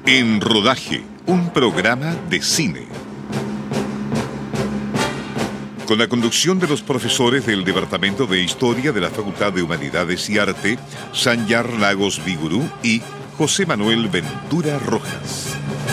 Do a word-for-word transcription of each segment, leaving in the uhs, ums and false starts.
En Rodaje, un programa de cine. Con la conducción de los profesores del Departamento de Historia de la Facultad de Humanidades y Arte, Sanyar Lagos Vigurú y José Manuel Ventura Rojas.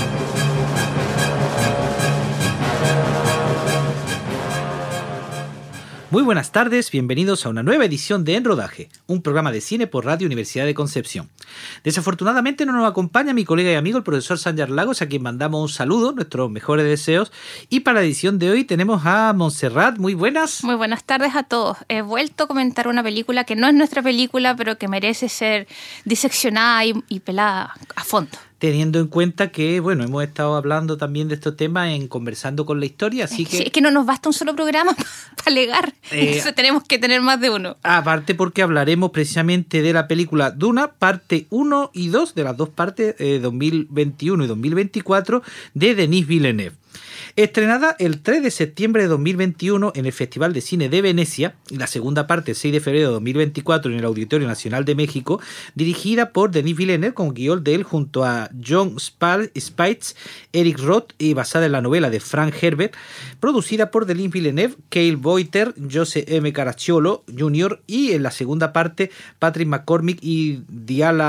Muy buenas tardes, bienvenidos a una nueva edición de En Rodaje, un programa de cine por Radio Universidad de Concepción. Desafortunadamente no nos acompaña mi colega y amigo el profesor Sanyar Lagos, a quien mandamos un saludo, nuestros mejores deseos. Y para la edición de hoy tenemos a Montserrat. Muy buenas. Muy buenas tardes a todos. He vuelto a comentar una película que no es nuestra película, pero que merece ser diseccionada y, y pelada a fondo. Teniendo en cuenta que, bueno, hemos estado hablando también de estos temas en Conversando con la Historia, así que... Sí, es que no nos basta un solo programa para alegar, eh, entonces tenemos que tener más de uno. Aparte porque hablaremos precisamente de la película Duna, parte uno y dos, de las dos partes, eh, dos mil veintiuno y dos mil veinticuatro, de Denis Villeneuve. Estrenada el tres de septiembre de dos mil veintiuno en el Festival de Cine de Venecia, y la segunda parte el seis de febrero de dos mil veinticuatro en el Auditorio Nacional de México, dirigida por Denis Villeneuve con guión de él junto a Jon Spaihts, Eric Roth y basada en la novela de Frank Herbert, producida por Denis Villeneuve, Cale Boiter, Joseph M. Caracciolo junior y en la segunda parte Patrick McCormick y Diala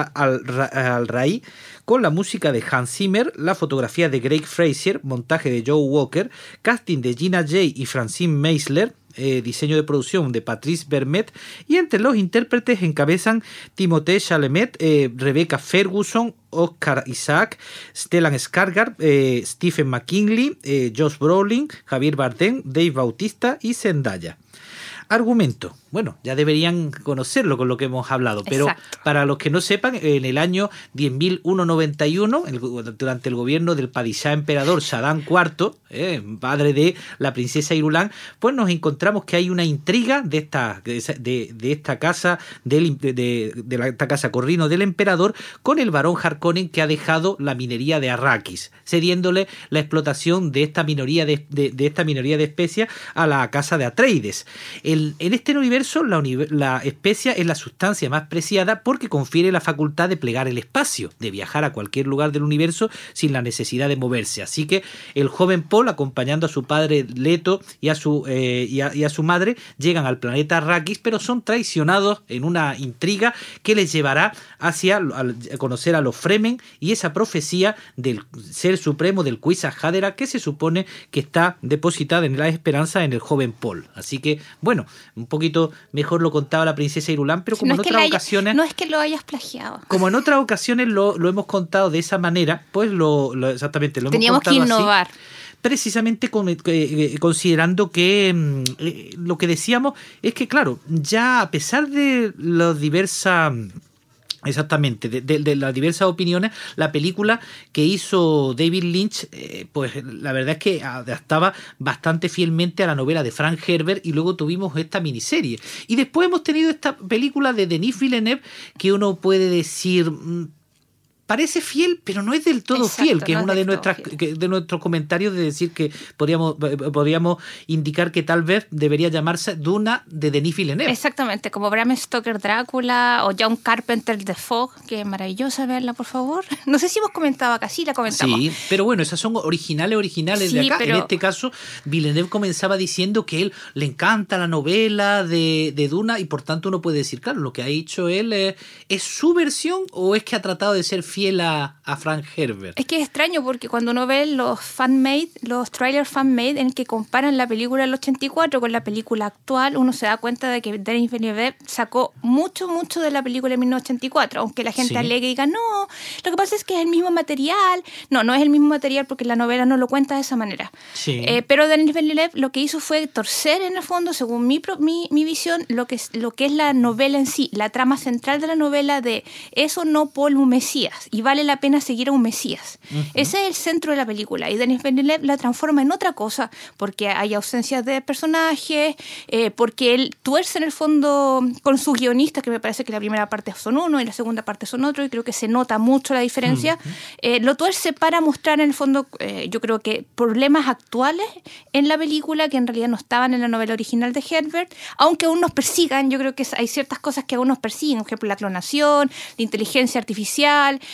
Al-Rai, con la música de Hans Zimmer, la fotografía de Greg Fraser, montaje de Joe Walker, casting de Gina Jay y Francine Meisler, eh, diseño de producción de Patrice Vermette, y entre los intérpretes encabezan Timothée Chalamet, eh, Rebecca Ferguson, Oscar Isaac, Stellan Skarsgård, eh, Stephen McKinley, eh, Josh Brolin, Javier Bardem, Dave Bautista y Zendaya. Argumento. Bueno, ya deberían conocerlo con lo que hemos hablado, pero exacto. Para los que no sepan, en el año diez mil ciento noventa y uno, el, durante el gobierno del Padishah emperador Shaddam cuarto, eh, padre de la princesa Irulan, pues nos encontramos que hay una intriga de esta, de, de esta casa, del, de, de, de la, esta casa corrino del emperador, con el barón Harkonnen, que ha dejado la minería de Arrakis, cediéndole la explotación de esta minoría de, de, de esta minoría de especias a la casa de Atreides. El, en este universo La, la especia es la sustancia más preciada porque confiere la facultad de plegar el espacio, de viajar a cualquier lugar del universo sin la necesidad de moverse. Así que el joven Paul, acompañando a su padre Leto y a su, eh, y a, y a su madre, llegan al planeta Arrakis, pero son traicionados en una intriga que les llevará hacia a conocer a los Fremen y esa profecía del ser supremo del Kwisatz Haderach, que se supone que está depositada en la esperanza en el joven Paul. Así que, bueno, un poquito mejor lo contaba la princesa Irulan, pero como no en otras haya, ocasiones... No es que lo hayas plagiado. Como en otras ocasiones lo, lo hemos contado de esa manera, pues lo, lo exactamente lo Teníamos hemos contado que innovar. Así, precisamente con, eh, considerando que eh, lo que decíamos es que, claro, ya a pesar de las diversas... Exactamente, de, de, de las diversas opiniones, la película que hizo David Lynch, eh, pues la verdad es que adaptaba bastante fielmente a la novela de Frank Herbert, y luego tuvimos esta miniserie. Y después hemos tenido esta película de Denis Villeneuve, que uno puede decir... parece fiel, pero no es del todo Exacto, fiel, que no es una de nuestras que, de nuestros comentarios de decir que podríamos, podríamos indicar que tal vez debería llamarse Duna de Denis Villeneuve. Exactamente, como Bram Stoker Drácula o John Carpenter The Fog, que es maravillosa, verla por favor. No sé si hemos comentado acá, sí la comentamos. Sí, pero bueno, esas son originales, originales sí, de acá. Pero... En este caso, Villeneuve comenzaba diciendo que él le encanta la novela de, de Duna y por tanto uno puede decir, claro, lo que ha hecho él es, ¿es su versión o es que ha tratado de ser fiel a, a Frank Herbert? Es que es extraño porque cuando uno ve los fan-made, los trailers fan-made en que comparan la película del ochenta y cuatro con la película actual, uno se da cuenta de que Denis Villeneuve sacó mucho, mucho de la película de mil novecientos ochenta y cuatro, aunque la gente sí. alegue y diga, no, lo que pasa es que es el mismo material. No, no es el mismo material porque la novela no lo cuenta de esa manera. Sí. Eh, pero Denis Villeneuve lo que hizo fue torcer en el fondo, según mi, mi, mi visión, lo que, es, lo que es la novela en sí, la trama central de la novela de eso no Paul un Mesías, y vale la pena seguir a un Mesías. Uh-huh. Ese es el centro de la película, y Denis Villeneuve la transforma en otra cosa, porque hay ausencias de personajes, eh, porque él tuerce en el fondo con sus guionistas, que me parece que la primera parte son uno y la segunda parte son otro, y creo que se nota mucho la diferencia. Uh-huh. Eh, lo tuerce para mostrar en el fondo, eh, yo creo que problemas actuales en la película que en realidad no estaban en la novela original de Herbert, aunque aún nos persigan. Yo creo que hay ciertas cosas que aún nos persiguen, por ejemplo la clonación, la inteligencia artificial,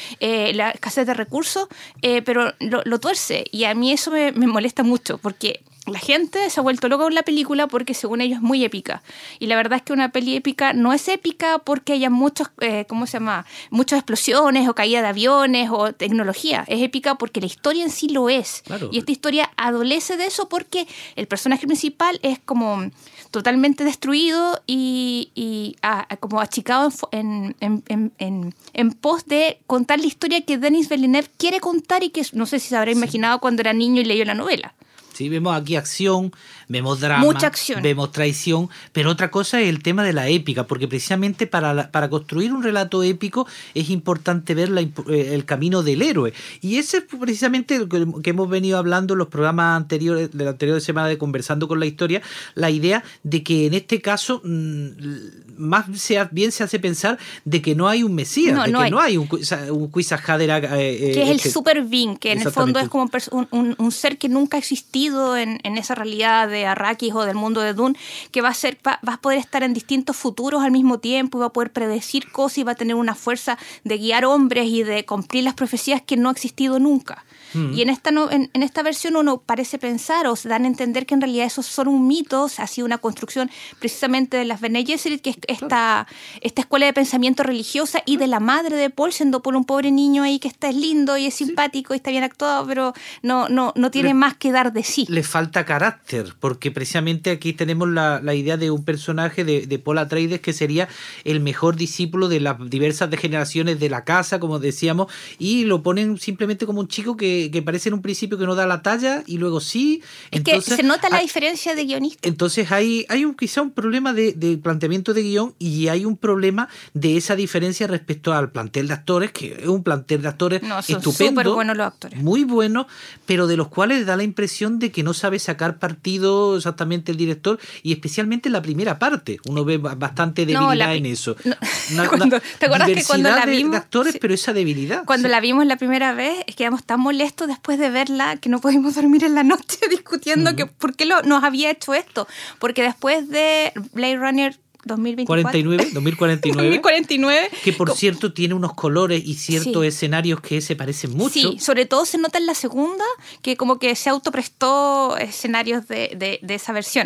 eh, la escasez de recursos, eh, pero lo, lo tuerce. Y a mí eso me, me molesta mucho, porque la gente se ha vuelto loca con la película porque según ellos es muy épica. Y la verdad es que una peli épica no es épica porque haya muchos, eh, ¿cómo se llama? Muchas explosiones o caída de aviones o tecnología. Es épica porque la historia en sí lo es. Claro. Y esta historia adolece de eso porque el personaje principal es como totalmente destruido y, y ah, como achicado en, en, en, en, en pos de contar la historia que Denis Villeneuve quiere contar y que no sé si se habrá imaginado sí. cuando era niño y leyó la novela. Sí, vemos aquí acción, vemos drama, mucha acción. Vemos traición, pero otra cosa es el tema de la épica, porque precisamente para, la, para construir un relato épico es importante ver la, el camino del héroe. Y ese es precisamente lo que, que hemos venido hablando en los programas anteriores, de la anterior semana de Conversando con la Historia, la idea de que en este caso mmm, más se, bien se hace pensar de que no hay un Mesías, no, de no que hay. no hay un, un Quisajadera. Eh, que es este, el Super Being, que en el fondo es como un, un, un ser que nunca ha existido En, en esa realidad de Arrakis o del mundo de Dune, que va a ser va, va a poder estar en distintos futuros al mismo tiempo y va a poder predecir cosas y va a tener una fuerza de guiar hombres y de cumplir las profecías que no ha existido nunca. Mm. Y en esta, no, en, en esta versión uno parece pensar o se dan a entender que en realidad esos son un mito, ha sido una construcción precisamente de las Bene Gesserit, que es esta, claro. esta escuela de pensamiento religiosa y de la madre de Paul, siendo Paul un pobre niño ahí que está es lindo y es simpático sí. y está bien actuado, pero no, no, no tiene le, más que dar de sí. Le falta carácter, porque precisamente aquí tenemos la, la idea de un personaje de, de Paul Atreides que sería el mejor discípulo de las diversas degeneraciones de la casa, como decíamos, y lo ponen simplemente como un chico que que parece en un principio que no da la talla y luego sí. Es entonces, que se nota la hay, diferencia de guionista. Entonces hay, hay un, quizá un problema de, de planteamiento de guión y hay un problema de esa diferencia respecto al plantel de actores, que es un plantel de actores no, son estupendo, súper buenos los actores. Muy bueno, pero de los cuales da la impresión de que no sabe sacar partido exactamente el director y especialmente en la primera parte. Uno ve bastante debilidad no, la, en eso. No, una, cuando, una ¿Te acuerdas que cuando la vimos? De, de actores, sí. pero esa debilidad. Cuando sí. la vimos la primera vez, quedamos tan molestos después de verla que no pudimos dormir en la noche discutiendo uh-huh. que por qué lo, nos había hecho esto. Porque después de Blade Runner dos mil veinticuatro cuarenta y nueve, dos mil cuarenta y nueve, dos mil cuarenta y nueve que por cierto tiene unos colores y ciertos sí. escenarios que se parecen mucho. Sí, sobre todo se nota en la segunda que como que se autoprestó escenarios de, de, de esa versión.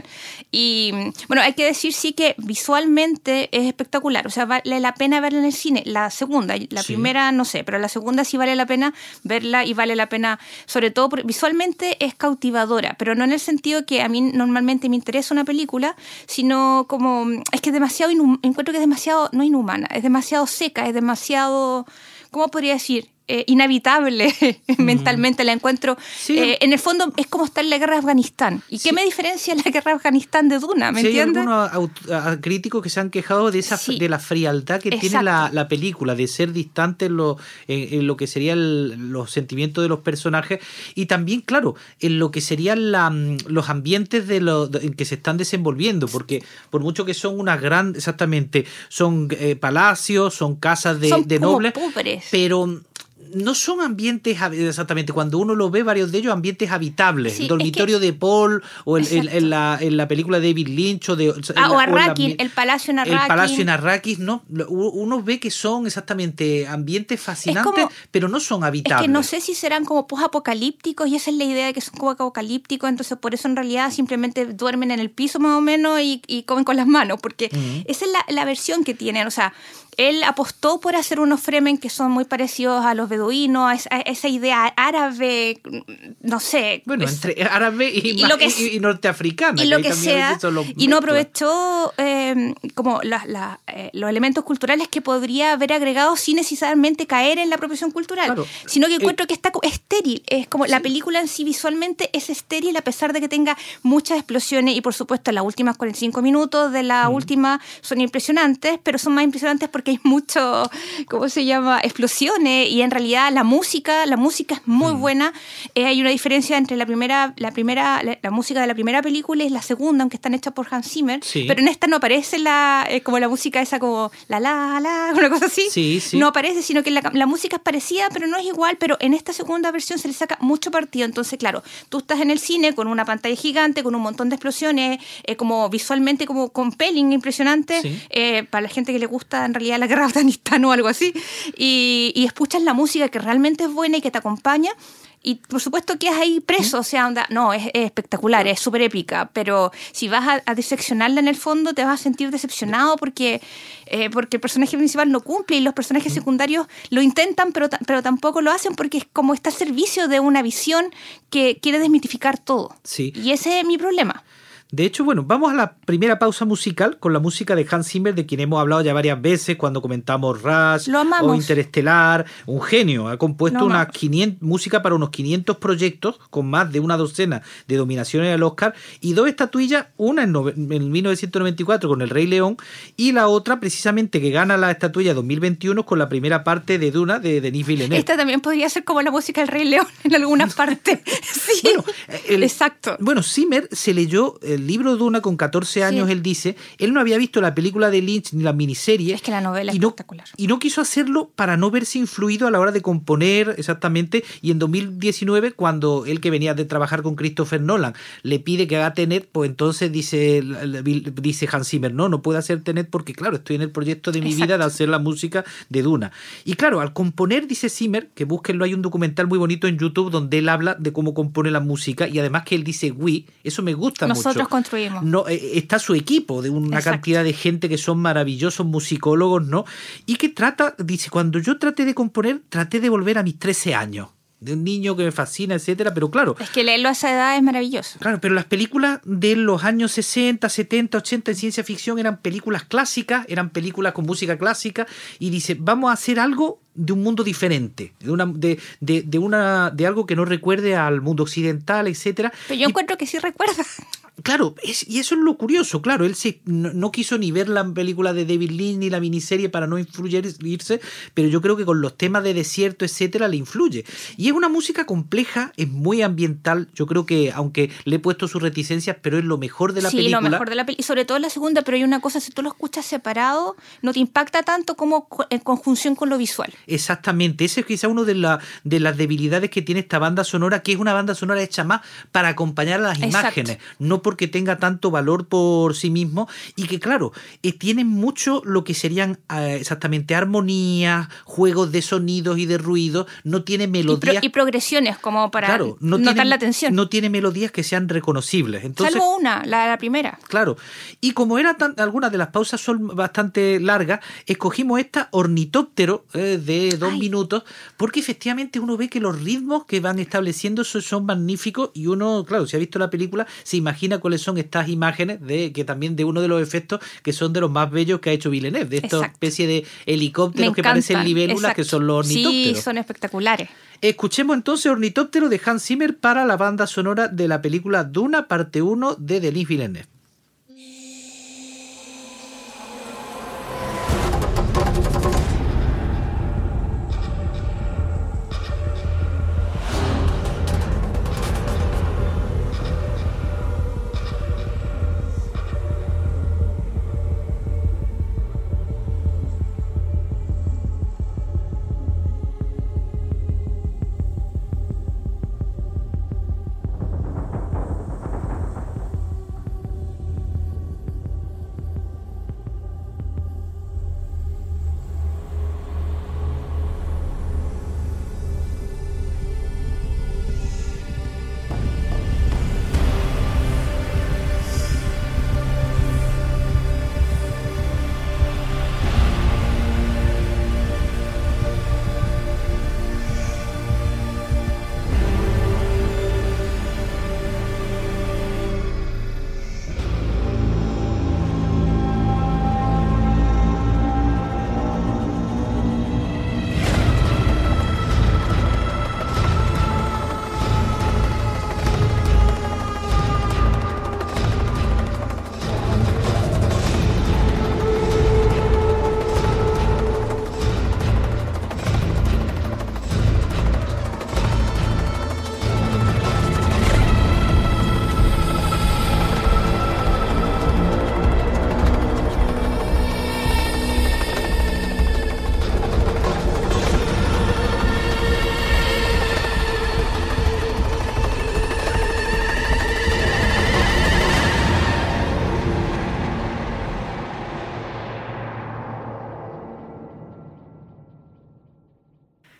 Y bueno, hay que decir sí que visualmente es espectacular, o sea, vale la pena verla en el cine. La segunda, la sí. primera no sé, pero la segunda sí vale la pena verla y vale la pena, sobre todo porque visualmente es cautivadora, pero no en el sentido que a mí normalmente me interesa una película, sino como es que es demasiado inhum- encuentro que es demasiado, no inhumana, es demasiado seca, es demasiado, ¿cómo podría decir? Eh, inhabitable mm. mentalmente la encuentro. Sí. Eh, en el fondo es como estar en la guerra de Afganistán. ¿Y sí. qué me diferencia la guerra de Afganistán de Duna? ¿Me sí, entiendes? Hay algunos aut- críticos que se han quejado de esa sí. de la frialdad que Exacto. tiene la, la película, de ser distante en lo, en, en lo que serían los sentimientos de los personajes y también, claro, en lo que serían la, los ambientes de lo, de, en que se están desenvolviendo, porque por mucho que son unas grandes, exactamente, son eh, palacios, son casas de, son de nobles, pobres. Pero no son ambientes, exactamente, cuando uno lo ve, varios de ellos, ambientes habitables. Sí, el dormitorio es que, de Paul, o el, el, en, la, en la película de David Lynch, o de ah, o o Arrakis, el palacio en Arrakis. El palacio en Arrakis, no. Uno ve que son exactamente ambientes fascinantes, como, pero no son habitables. Es que no sé si serán como post-apocalípticos, y esa es la idea de que son como apocalípticos, entonces por eso en realidad simplemente duermen en el piso más o menos y, y comen con las manos, porque uh-huh. esa es la, la versión que tienen, o sea, él apostó por hacer unos Fremen que son muy parecidos a los beduinos, a esa, a esa idea árabe, no sé. Bueno, es, entre árabe y, y, lo que, y, y norteafricana. Y lo que, que sea, y no aprovechó eh, como la, la, eh, los elementos culturales que podría haber agregado sin necesariamente caer en la apropiación cultural, claro. sino que encuentro eh, que está estéril. Es como sí. la película en sí visualmente es estéril a pesar de que tenga muchas explosiones y por supuesto las últimas cuarenta y cinco minutos de la mm. última son impresionantes, pero son más impresionantes porque hay mucho, ¿cómo se llama?, explosiones y en realidad realidad la música, la música es muy mm. buena. Eh, hay una diferencia entre la primera, la primera, la, la música de la primera película y la segunda, aunque están hechas por Hans Zimmer. Sí. Pero en esta no aparece la, eh, como la música esa como la la la, una cosa así. Sí, sí. No aparece, sino que la, la música es parecida, pero no es igual. Pero en esta segunda versión se le saca mucho partido. Entonces, claro, tú estás en el cine con una pantalla gigante, con un montón de explosiones, eh, como visualmente como compelling, impresionante, sí. eh, para la gente que le gusta en realidad la guerra de Afganistán o algo así, y, y escuchas la música que realmente es buena y que te acompaña. Y por supuesto quedas ahí preso, o sea, onda, no, es, es espectacular, es súper épica, pero si vas a, a diseccionarla en el fondo te vas a sentir decepcionado porque, eh, porque el personaje principal no cumple y los personajes secundarios lo intentan, pero, pero tampoco lo hacen porque es como está al servicio de una visión que quiere desmitificar todo. Sí. Y ese es mi problema. De hecho, bueno, vamos a la primera pausa musical con la música de Hans Zimmer, de quien hemos hablado ya varias veces cuando comentamos Rush o Interestelar. Un genio, ha compuesto una quinientas, música para unos quinientos proyectos con más de una docena de nominaciones al Oscar y dos estatuillas, una en, no, en mil novecientos noventa y cuatro con El Rey León y la otra precisamente que gana la estatuilla dos mil veintiuno con la primera parte de Duna de Denis Villeneuve. Esta también podría ser como la música del Rey León en algunas partes. Sí, bueno, el, exacto. Bueno, Zimmer se leyó el libro Duna con catorce años, sí. Él dice, él no había visto la película de Lynch ni la miniserie. Es que la novela es y no, espectacular. Y no quiso hacerlo para no verse influido a la hora de componer exactamente. Y en dos mil diecinueve, cuando él que venía de trabajar con Christopher Nolan le pide que haga Tenet, pues entonces dice, dice Hans Zimmer, no, no puedo hacer Tenet porque claro, estoy en el proyecto de mi Exacto. vida de hacer la música de Duna. Y claro, al componer, dice Zimmer, que búsquenlo, hay un documental muy bonito en YouTube donde él habla de cómo compone la música y además que él dice we, eso me gusta Nosotros mucho. Nosotros construimos. No, eh, está su equipo de una Exacto. cantidad de gente que son maravillosos musicólogos, ¿no? Y que trata, dice, cuando yo traté de componer, traté de volver a mis trece años. De un niño que me fascina, etcétera, pero claro... Es que leerlo a esa edad es maravilloso. Claro, pero las películas de los años sesenta, setenta, ochenta en ciencia ficción eran películas clásicas, eran películas con música clásica, y dice, vamos a hacer algo de un mundo diferente, de una de, de, de una de algo que no recuerde al mundo occidental, etcétera. Pero yo y, encuentro que sí recuerda. Claro, es, y eso es lo curioso, claro, él se, no, no quiso ni ver la película de David Lynch ni la miniserie para no influirse, pero yo creo que con los temas de desierto, etcétera, le influye. Y es una música compleja, es muy ambiental, yo creo que, aunque le he puesto sus reticencias, pero es lo mejor de la sí, película. Sí, lo mejor de la película, y sobre todo la segunda, pero hay una cosa, si tú lo escuchas separado, no te impacta tanto como en conjunción con lo visual. Exactamente, ese es quizá uno de, la, de las debilidades que tiene esta banda sonora, que es una banda sonora hecha más para acompañar a las Exacto. imágenes, no porque tenga tanto valor por sí mismo, y que claro, eh, tienen mucho lo que serían eh, exactamente armonías, juegos de sonidos y de ruidos, no tiene melodías... Y, pro, y progresiones como para claro, no notar tiene, la atención. No tiene melodías que sean reconocibles. Entonces, salvo una, la, la primera. Claro, y como era tan, algunas de las pausas son bastante largas, escogimos esta Ornitóptero eh, de dos Ay. minutos, porque efectivamente uno ve que los ritmos que van estableciendo son, son magníficos, y uno, claro, si ha visto la película, se imagina cuáles son estas imágenes de que también de uno de los efectos que son de los más bellos que ha hecho Villeneuve, de esta especie de helicópteros que parecen libélulas, Exacto. que son los ornitópteros. Sí, son espectaculares. Escuchemos entonces Ornitóptero de Hans Zimmer para la banda sonora de la película Duna, parte uno de Denis Villeneuve.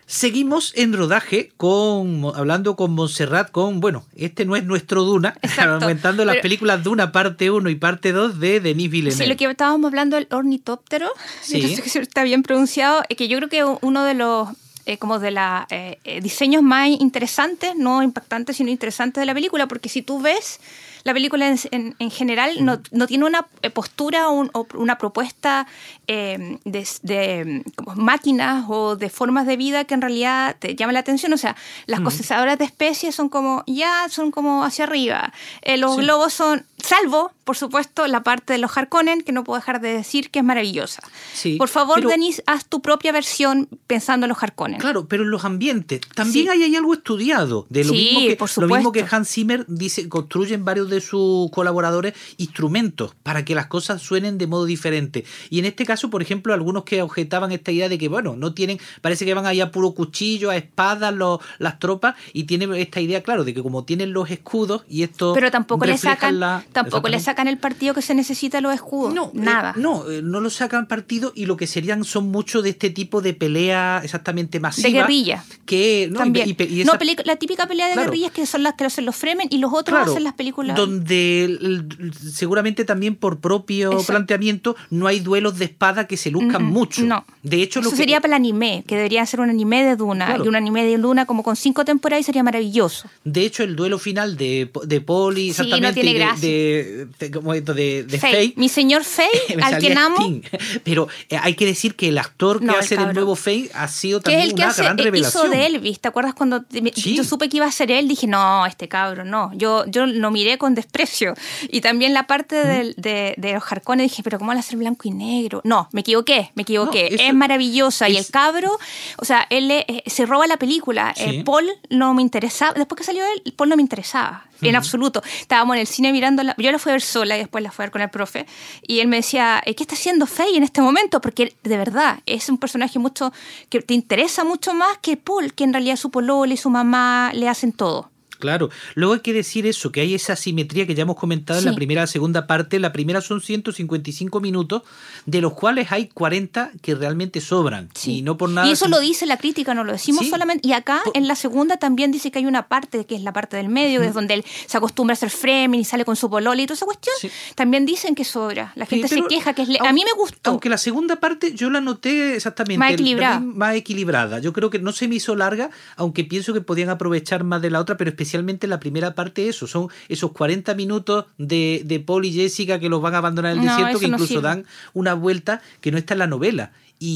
Seguimos en rodaje con hablando con Montserrat, con, bueno, este no es nuestro Duna, comentando las películas Duna parte uno y parte dos de Denis Villeneuve. Sí, lo que estábamos hablando del ornitóptero, sí. No sé si está bien pronunciado, es que yo creo que uno de los eh, como de los eh, diseños más interesantes, no impactantes, sino interesantes de la película, porque si tú ves la película en, en, en general no, no tiene una postura o, un, o una propuesta eh, de, de como máquinas o de formas de vida que en realidad te llama la atención. O sea, las mm. cosechadoras de especies son como, ya, son como hacia arriba. Eh, los sí. globos son, salvo, por supuesto, la parte de los Harkonnen, que no puedo dejar de decir que es maravillosa. Sí, por favor, pero, Denis, haz tu propia versión pensando en los Harkonnen. Claro, pero en los ambientes. También sí. hay, hay algo estudiado. De lo, sí, mismo que, por lo mismo que Hans Zimmer dice, construyen varios de sus colaboradores instrumentos para que las cosas suenen de modo diferente. Y en este caso, por ejemplo, algunos que objetaban esta idea de que, bueno, no tienen, parece que van allá a puro cuchillo, a espadas, los, las tropas, y tienen esta idea, claro, de que como tienen los escudos y esto pero tampoco le sacan la, tampoco le sacan el partido que se necesita los escudos. No, nada. Eh, no, eh, no lo sacan partido, y lo que serían son muchos de este tipo de pelea exactamente masiva. De guerrilla. Que, no, también. Y, y esa, no, peli- la típica pelea de claro. guerrillas que son las que hacen los Fremen y los otros claro, hacen las películas. Donde el, seguramente también por propio Exacto. planteamiento no hay duelos de espada que se luzcan mm, mucho. No. De hecho, Eso lo que, sería para el anime, que debería ser un anime de Duna. Claro. Y un anime de Duna como con cinco temporadas sería maravilloso. De hecho, el duelo final de, de Poli, sí, exactamente, no tiene de, gracia. de, de, como esto de, de Faye. Faye. Mi señor Faye, al que amo. Sting. Pero eh, hay que decir que el actor que no, hace el, el nuevo Faye ha sido también es el que una hace, gran revelación. Hizo de Elvis. ¿Te acuerdas cuando sí. yo supe que iba a ser él? Dije, no, este cabrón, no. Yo, yo lo miré con desprecio. Y también la parte ¿Mm? de, de, de los Harkonnen, dije, pero ¿cómo van a ser blanco y negro? No, me equivoqué, me equivoqué. No, es maravillosa. Es... Y el cabro, o sea, él eh, se roba la película. Sí. Eh, Paul no me interesaba. Después que salió él, Paul no me interesaba. En uh-huh. absoluto. Estábamos en el cine mirando, la, yo la fui a ver sola y después la fui a ver con el profe, y él me decía, ¿qué está haciendo Faye en este momento? Porque de verdad es un personaje mucho que te interesa mucho más que Paul, que en realidad su polola y su mamá le hacen todo. Claro, luego hay que decir eso, que hay esa asimetría que ya hemos comentado sí. en la primera y la segunda parte. La primera son ciento cincuenta y cinco minutos, de los cuales hay cuarenta que realmente sobran. Sí. Y no por nada. Y eso sin... lo dice la crítica, no lo decimos sí. solamente. Y acá por... en la segunda también dice que hay una parte, que es la parte del medio, que es donde él se acostumbra a hacer framing y sale con su polola y toda esa cuestión. Sí. También dicen que sobra. La gente sí, se queja, que es le... aunque, a mí me gustó. Aunque la segunda parte yo la noté exactamente. Más equilibrada. El, más equilibrada. Yo creo que no se me hizo larga, aunque pienso que podían aprovechar más de la otra, pero especialmente la primera parte eso, son esos cuarenta minutos de, de Paul y Jessica que los van a abandonar en el no, desierto, que incluso no dan una vuelta que no está en la novela.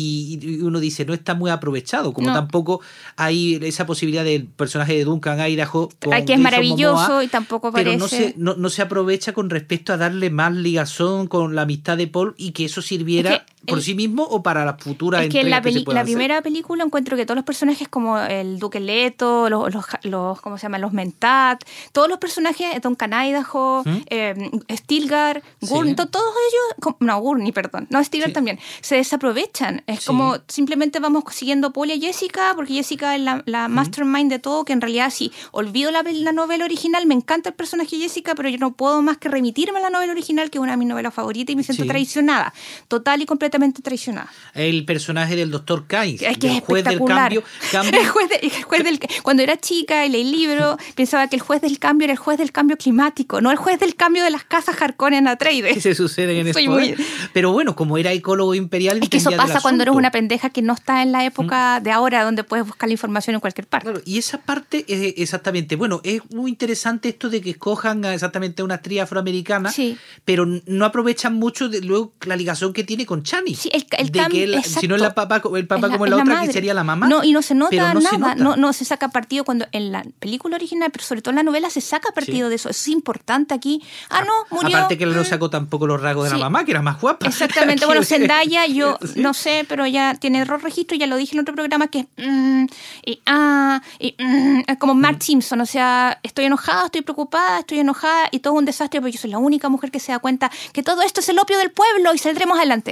Y uno dice, no está muy aprovechado, como no. tampoco hay esa posibilidad del personaje de Duncan Idaho con que es Jason maravilloso Momoa, y tampoco aparece. pero no se, no, no se aprovecha con respecto a darle más ligazón con la amistad de Paul y que eso sirviera es que por el, sí mismo o para la futura es que entrega la, peli- que se pueda la hacer. Primera película encuentro que todos los personajes como el Duque Leto, los, los, los ¿cómo se llama? Los Mentat, todos los personajes, Duncan Idaho, ¿Mm? eh, Stilgar, Gurney, sí. todos ellos, no, Gurney, perdón, no, Stilgar sí. también, se desaprovechan. Es sí. como simplemente vamos siguiendo a Paul y a Jessica, porque Jessica es la, la ¿Mm? mastermind de todo, que en realidad si olvido la, la novela original, me encanta el personaje de Jessica, pero yo no puedo más que remitirme a la novela original, que es una de mis novelas favoritas, y me siento sí. traicionada, total y completamente traicionada. El personaje del doctor Kynes, es que el es juez del cambio, cambio. El juez, de, el juez del, cuando era chica y leí el libro, pensaba que el juez del cambio era el juez del cambio climático, no el juez del cambio de las casas Harkonnen Atreides. Que se suceden en esto. Muy... Pero bueno, como era ecólogo imperial, es que eso pasa cuando eres una pendeja que no está en la época ¿Mm? de ahora, donde puedes buscar la información en cualquier parte. Claro, y esa parte es exactamente, bueno, es muy interesante esto de que escojan a exactamente a una actriz afroamericana, sí. pero no aprovechan mucho de, luego la ligación que tiene con Chani. Sí, el, el de que él, si no es la papá, el papá es la, como en la, la otra, madre. Que sería la mamá. No, y no se nota no nada, se nota. No, no se saca partido cuando en la película original, pero sobre todo en la novela se saca partido sí. de eso. Eso es importante aquí. Ah, no, murió. Aparte que él no sacó tampoco los rasgos de sí. la mamá, que era más guapa. Exactamente. Bueno, Zendaya, yo sí. no sé, pero ya tiene error registro, ya lo dije en otro programa, que mm, y ah, y mm, es como Mark mm. Simpson, o sea, estoy enojada, estoy preocupada, estoy enojada y todo es un desastre, pero yo soy la única mujer que se da cuenta que todo esto es el opio del pueblo y saldremos adelante. Mm.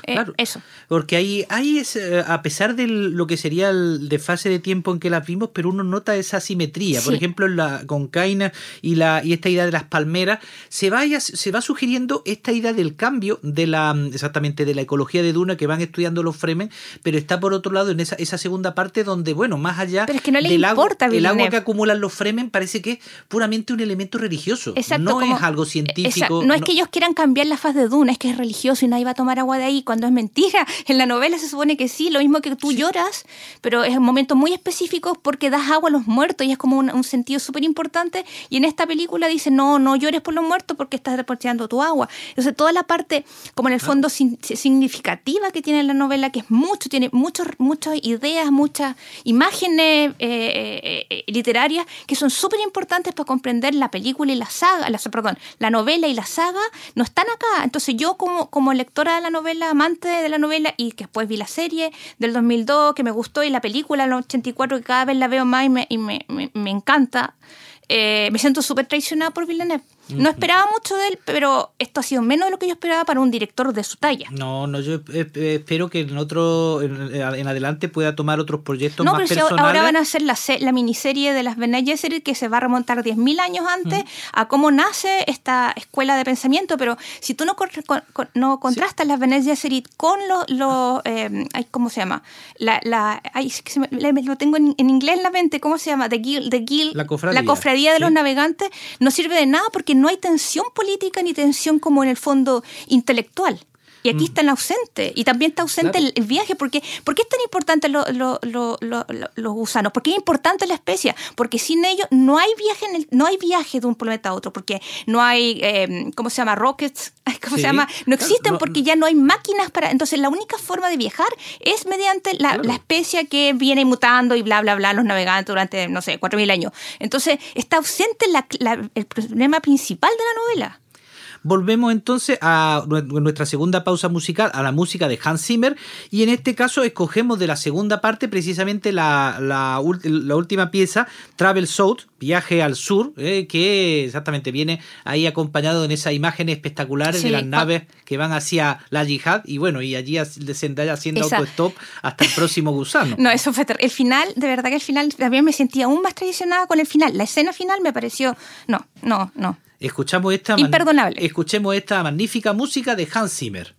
eh, claro. Eso. Porque ahí, ahí es, a pesar de lo que sería el desfase de tiempo en que las vimos, pero uno nota esa asimetría. Sí. Por ejemplo, en la, con Kaina y, la, y esta idea de las palmeras, se, vaya, se va sugiriendo esta idea del cambio de la exactamente de la ecología de Duna que van estudiando los Fremen, pero está por otro lado en esa, esa segunda parte donde, bueno, más allá pero es que no le del importa, agua, el agua Villeneuve. que acumulan los Fremen parece que es puramente un elemento religioso. Exacto, no como, es algo científico. Exacto, no es que ellos quieran cambiar la faz de Duna, es que es religioso y nadie va a tomar agua de ahí, cuando es mentira. En la novela se supone que sí, lo mismo que tú sí. lloras, pero es un momento muy específico porque das agua a los muertos y es como un, un sentido súper importante. Y en esta película dice, no, no llores por los muertos porque estás reporteando tu agua. Entonces toda la parte, como en el fondo, ah. sin, significativa que tiene la novela, que es mucho, tiene muchos, muchas ideas, muchas imágenes eh, eh, eh, literarias que son súper importantes para comprender la película y la saga, la, perdón, la novela y la saga, no están acá. Entonces yo como, como lectora de la novela, amante de la novela, y que después vi la serie del dos mil dos, que me gustó, y la película del ochenta y cuatro, que cada vez la veo más y me, y me, me, me encanta, eh, me siento súper traicionada por Villeneuve. No esperaba mucho de él, pero esto ha sido menos de lo que yo esperaba para un director de su talla. No, no, yo espero que en otro en, en adelante pueda tomar otros proyectos no, más pero personales. Si ahora van a hacer la, la miniserie de las Bene Gesserit, que se va a remontar diez mil años antes, uh-huh. a cómo nace esta escuela de pensamiento, pero si tú no, con, con, no contrastas sí. las Bene Gesserit con los, los eh, ¿cómo se llama? La, la, ay, lo tengo en, en inglés en la mente, ¿cómo se llama? The Guild, the Guild, la cofradía, la cofradía de sí. los navegantes, no sirve de nada porque no hay tensión política ni tensión como en el fondo intelectual. Y aquí mm. están ausentes. Y también está ausente claro. el, el viaje. ¿Por qué, ¿Por qué es tan importante lo, lo, lo, lo, lo, los gusanos? ¿Por qué es importante la especie? Porque sin ellos no hay viaje en el, no hay viaje de un planeta a otro. Porque no hay, eh, ¿cómo se llama? Rockets. ¿Cómo sí. se llama? No existen no, porque ya no hay máquinas para... Entonces la única forma de viajar es mediante la, claro. la especie que viene mutando y bla, bla, bla, los navegantes durante, no sé, cuatro mil años. Entonces está ausente la, la, el problema principal de la novela. Volvemos entonces a nuestra segunda pausa musical, a la música de Hans Zimmer, y en este caso escogemos de la segunda parte precisamente la, la, la última pieza, Travel South, Viaje al Sur, eh, que exactamente viene ahí acompañado en esas imágenes espectaculares sí, de las naves que van hacia la Yihad, y bueno, y allí Zendaya haciendo Esa. autostop hasta el próximo gusano. No, eso fue terrible. El final, de verdad que el final, también me sentía aún más traicionada con el final. La escena final me pareció, no, no, no. Escuchamos esta imperdonable. Man- escuchemos esta magnífica música de Hans Zimmer.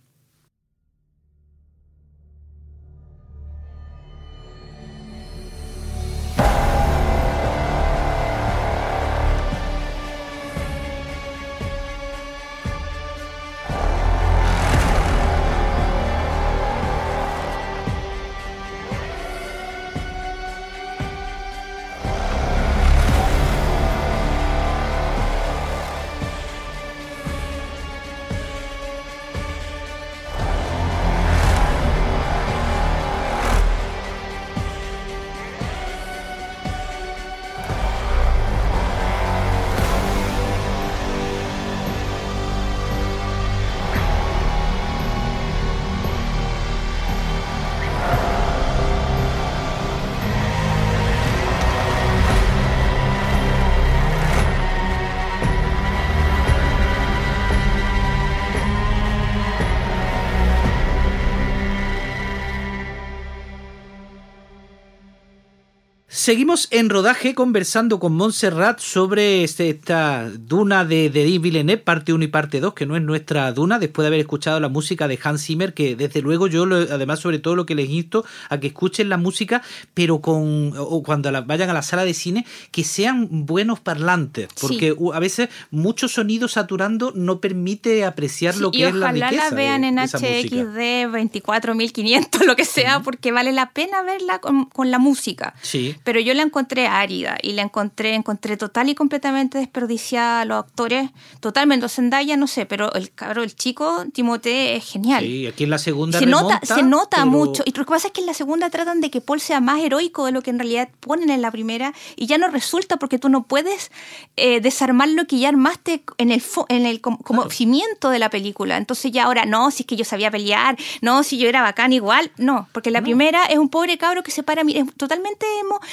Seguimos en rodaje conversando con Montserrat sobre este, esta Duna de, de Denis Villeneuve, parte uno y parte dos, que no es nuestra Duna, después de haber escuchado la música de Hans Zimmer, que desde luego yo, lo, además sobre todo lo que les insto a que escuchen la música, pero con o cuando la, vayan a la sala de cine, que sean buenos parlantes, porque sí. a veces mucho sonido saturando no permite apreciar sí, lo que es la riqueza. Y ojalá la vean de, en de H X D veinticuatro mil quinientos, lo que sea, uh-huh. porque vale la pena verla con, con la música. Sí. Pero yo la encontré árida y la encontré encontré total y completamente desperdiciada. Los actores, totalmente. Zendaya, no sé, pero el cabrón, el chico, Timothée, es genial. Sí, aquí en la segunda se remonta, nota Se nota pero... mucho. Y lo que pasa es que en la segunda tratan de que Paul sea más heroico de lo que en realidad ponen en la primera y ya no resulta porque tú no puedes eh, desarmar lo que ya armaste en el, fo- en el como, como claro. cimiento de la película. Entonces ya ahora, no, si es que yo sabía pelear, no, si yo era bacán igual. No, porque la no. primera es un pobre cabro que se para, es totalmente emo,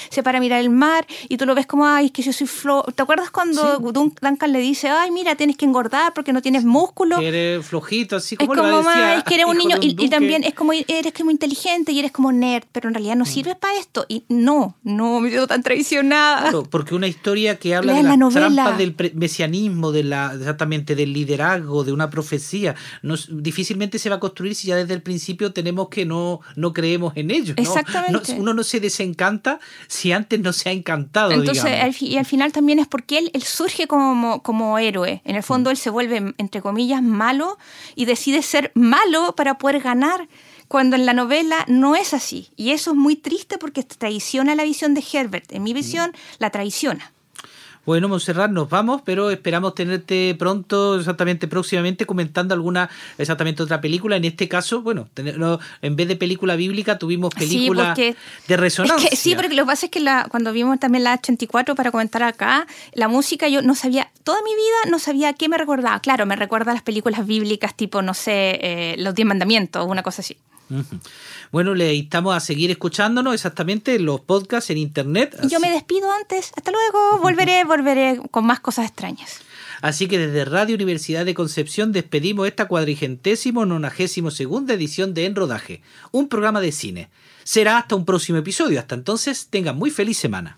se para a mirar el mar y tú lo ves como, ay, es que yo soy flojo. ¿Te acuerdas cuando sí. Duncan le dice, ay, mira, tienes que engordar porque no tienes músculo? Que eres flojito, así como es lo como, decía, es que eres un niño un y, y también es como, eres como inteligente y eres como nerd, pero en realidad no sirves para esto. Y no, no me siento tan traicionada. Claro, porque una historia que habla Lean de las la trampas del pre- mesianismo, de la, exactamente del liderazgo, de una profecía, no, difícilmente se va a construir si ya desde el principio tenemos que no, no creemos en ello, ¿no? Exactamente. No, uno no se desencanta si antes no se ha encantado. Entonces, digamos. al, y al final también es porque él, él surge como, como héroe. En el fondo, mm. él se vuelve, entre comillas, malo y decide ser malo para poder ganar, cuando en la novela no es así. Y eso es muy triste porque traiciona la visión de Herbert. En mi visión, mm. la traiciona. Bueno, Montserrat, nos vamos, pero esperamos tenerte pronto, exactamente próximamente, comentando alguna, exactamente otra película. En este caso, bueno, tener, no, en vez de película bíblica, tuvimos película sí, de resonancia. Es que, sí, porque lo que pasa es que la, cuando vimos también la ochenta y cuatro para comentar acá, la música yo no sabía, toda mi vida no sabía qué me recordaba. Claro, me recuerda a las películas bíblicas tipo, no sé, eh, Los Diez Mandamientos, una cosa así. Uh-huh. Bueno, le invitamos a seguir escuchándonos exactamente en los podcasts en internet. Así. Yo me despido antes. Hasta luego. Volveré, volveré con más cosas extrañas. Así que desde Radio Universidad de Concepción despedimos esta cuadrigentésimo nonagésimo segunda edición de En Rodaje, un programa de cine. Será hasta un próximo episodio. Hasta entonces, tengan muy feliz semana.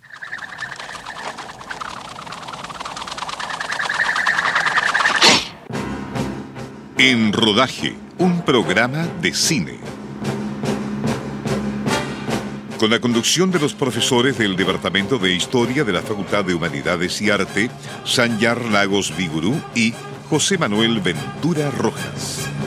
En Rodaje, un programa de cine. Con la conducción de los profesores del Departamento de Historia de la Facultad de Humanidades y Arte, Sanyar Lagos Vigurú y José Manuel Ventura Rojas.